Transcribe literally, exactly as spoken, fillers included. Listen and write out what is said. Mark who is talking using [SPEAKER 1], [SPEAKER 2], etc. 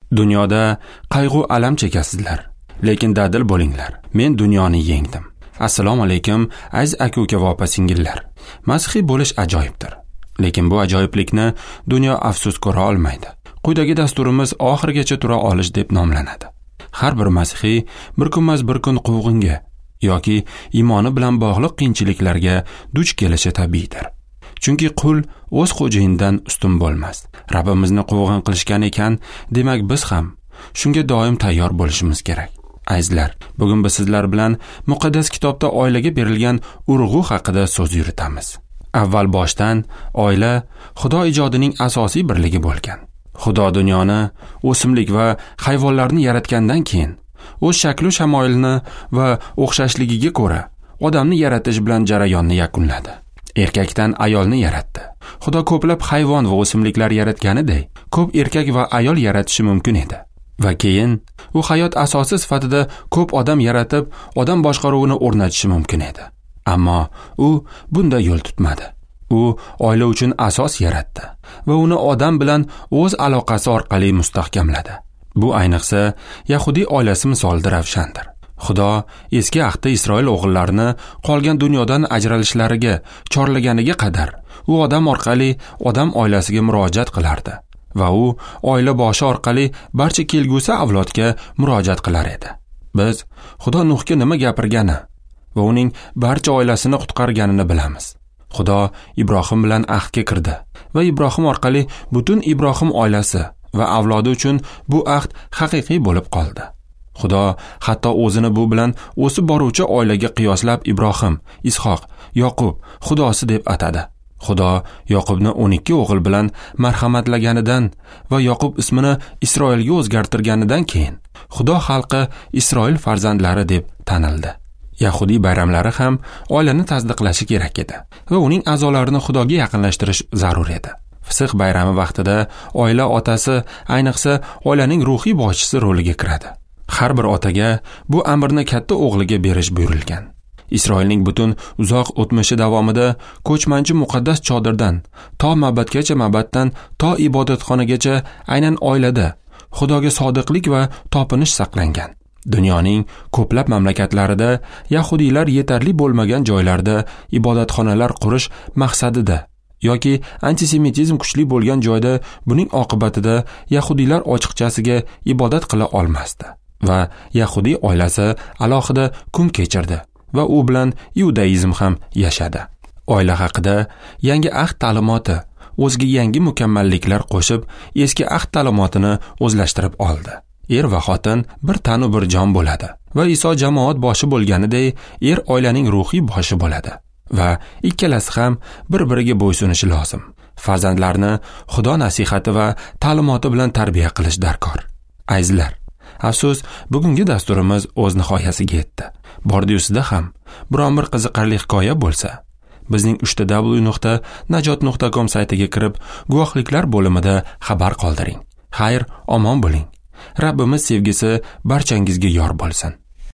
[SPEAKER 1] Dunyoda qayg'u alam chekasizlar, lekin dadil bo'linglar. Men dunyoni yengdim. Assalomu alaykum aziz aka-uka va opa-singillar. Masihiy bo'lish ajoyibdir, lekin bu ajoyiblikni dunyo afsus ko'ra olmaydi. Quyidagi dasturimiz oxirigacha tura olish deb nomlanadi. Har bir masihiy bir kunmas bir kun quvg'inga yoki iymoni bilan bog'liq qiyinchiliklarga duch kelishi tabiiydir. Chunki qul o'z xo'jayinidan ustun bo'lmas. Rabbimizni quvg'in qilishgan ekan, demak biz ham shunga doim tayyor bo'lishimiz kerak. Azizlar, bugun biz sizlar bilan muqaddas kitobda oilaga berilgan urg'u haqida so'z yuritamiz. Avval boshdan oila Xudo ijodining asosiy birligi bo'lgan. Xudo dunyoni, o'simlik va hayvonlarni yaratgandan keyin o'z shaklu shamoilini va o'xshashligiga ko'ra odamni yaratish bilan jarayonni yakunladi. Erkakdan ayolni yaratdi. Xudo ko'plab hayvon va o'simliklar yaratganidek, ko'p erkak va ayol yaratishi mumkin edi. Va keyin u hayot asosi sifatida ko'p odam yaratib, odam boshqaruvini o'rnatishi mumkin edi. Ammo u bunday yo'l tutmadi. U oila uchun asos yaratdi va uni odam bilan o'z aloqasi orqali mustahkamladi. Bu ayniqsa Yahudi oilasi misolida ravshandir. Xudo eski ahdda Isroil o'g'illarini qolgan dunyodan ajralishlariga chorlaganiga qadar u odam orqali odam oilasiga murojaat qilardi va u oila boshi orqali barcha kelgusi avlodga murojaat qilar edi. Biz Xudo Nuhga nima gapirgani va uning barcha oilasini qutqarganini bilamiz. Xudo Ibrohim bilan ahdga kirdi va Ibrohim orqali butun Ibrohim oilasi va avlodi uchun bu ahd haqiqiy bo'lib qoldi. Xudo hatto o'zini bu bilan o'sib boruvchi oilaga qiyoslab Ibrohim, Ishoq, Yoqub xudosi deb atadi. Xudo Yoqubni o'n ikki o'g'il bilan marhamatlaganidan va Yoqub ismini Isroilga o'zgartirganidan keyin Xudo xalqi Isroil farzandlari deb tanildi. Yahudi bayramlari ham oilani tasdiqlashi kerak edi va uning a'zolarini Xudoga yaqinlashtirish zarur edi. Fisq bayrami vaqtida oila otasi, ayniqsa oilaning ruhiy boshchisi roliga kiradi. Har bir otaga bu amrni katta o'g'liga berish buyurilgan. Isroilning butun uzoq o'tmishi davomida ko'chmanchi muqaddas chodirdan to mabadgacha, mabaddan to ibodatxonagacha aynan oilada Xudoga sodiqlik va topinish saqlangan. Dunyoning ko'plab mamlakatlarida Yahudiylar yetarli bo'lmagan joylarda ibodatxonalar qurish maqsadida yoki antisemitizm kuchli bo'lgan joyda buning oqibatida Yahudiylar ochiqchasiga ibodat qila olmasdi va Yahudi oilasi alohida kun kechirdi va u bilan iudaizm ham yashadi. Oila haqida yangi ahd ta'limoti o'ziga yangi mukammalliklar qo'shib, eski ahd ta'limotini o'zlashtirib oldi. Er va xotin bir tanu bir jon bo'ladi va Iso jamoat boshi bo'lganidek, er oilaning ruhiy boshi bo'ladi va ikkalasi ham bir-biriga bo'ysunishi lozim. Farzandlarni Xudo nasihati va ta'limoti bilan tarbiya qilish darkor. Azizlar, afsus, bugungi dasturimiz o'z nihoyasiga yetdi. Bordiyusida ham biron bir qiziqarli hikoya bo'lsa, bizning uch t w nuqta najot nuqta com saytiga kirib, guvohliklar bo'limida xabar qoldiring. Xayr, omon bo'ling. Rabbimiz sevgisi barchangizga yor bo'lsin.